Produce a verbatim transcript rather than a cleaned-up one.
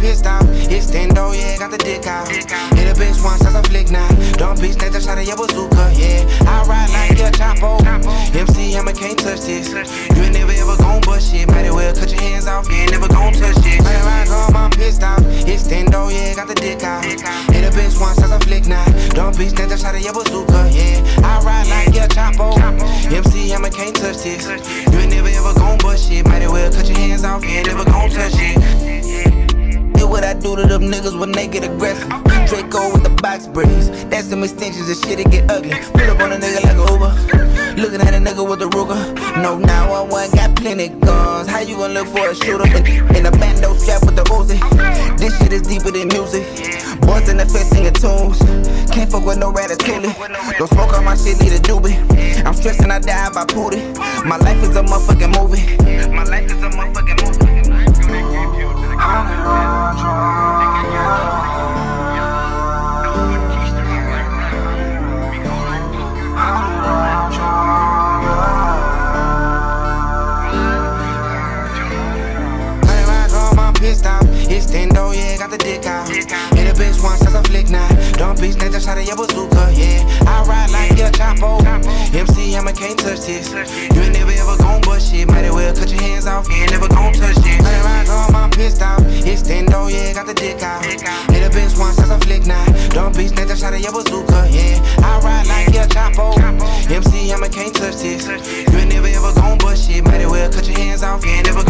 pissed off. Extendo, yeah, got the dick out. Hit a bitch once, that's a flick now. Don't be snatch a shot of your bazooka, yeah. I ride like a Chapo. M C Hammer can't touch this. You ain't never ever gon' bust shit. Might as well cut your hands off, you ain't never gon' touch this. Running around, girl, I'm pissed off. Extendo, yeah, got the dick out. Hit a bitch once, that's a flick now. Don't be snatch a shot of your bazooka, yeah. I ride like a Chapo. M C Hammer can't touch this. You ain't never ever gon' bust shit. Might as well cut your hands off, you ain't never gon' touch it. What I do to them niggas when they get aggressive. Draco with the box braids. That's some extensions and shit, it get ugly. Pull up on a nigga like a Uber. Looking at a nigga with a Ruger. No nine one one, got plenty guns. How you gonna look for a shooter? In, in a bando strap with the Uzi. This shit is deeper than music. Boys in the face singing tunes. Can't fuck with no ratatouille. Don't smoke on my shit, need a doobie. I'm stressing, I die by Pootie. My life is a motherfucking movie. My life is a motherfucking movie. Extendo, yeah, got the dick out. Hit a bitch once, that's a flick now. Don't be snatch a shot of your bazooka, yeah. I ride like a Chapo. M C Hammer can't touch this. You ain't never ever gon' bust shit. Might as well cut your hands off, you ain't never gon' touch this. Running around, girl, I'm pissed off. Extendo, yeah, got the dick out. Hit a bitch once, that's a flick now. Don't be snatch a shot of your bazooka, yeah. I ride like a Chapo. M C Hammer can't touch this. You ain't never ever gon' bust shit. Might as well cut your hands off, you ain't never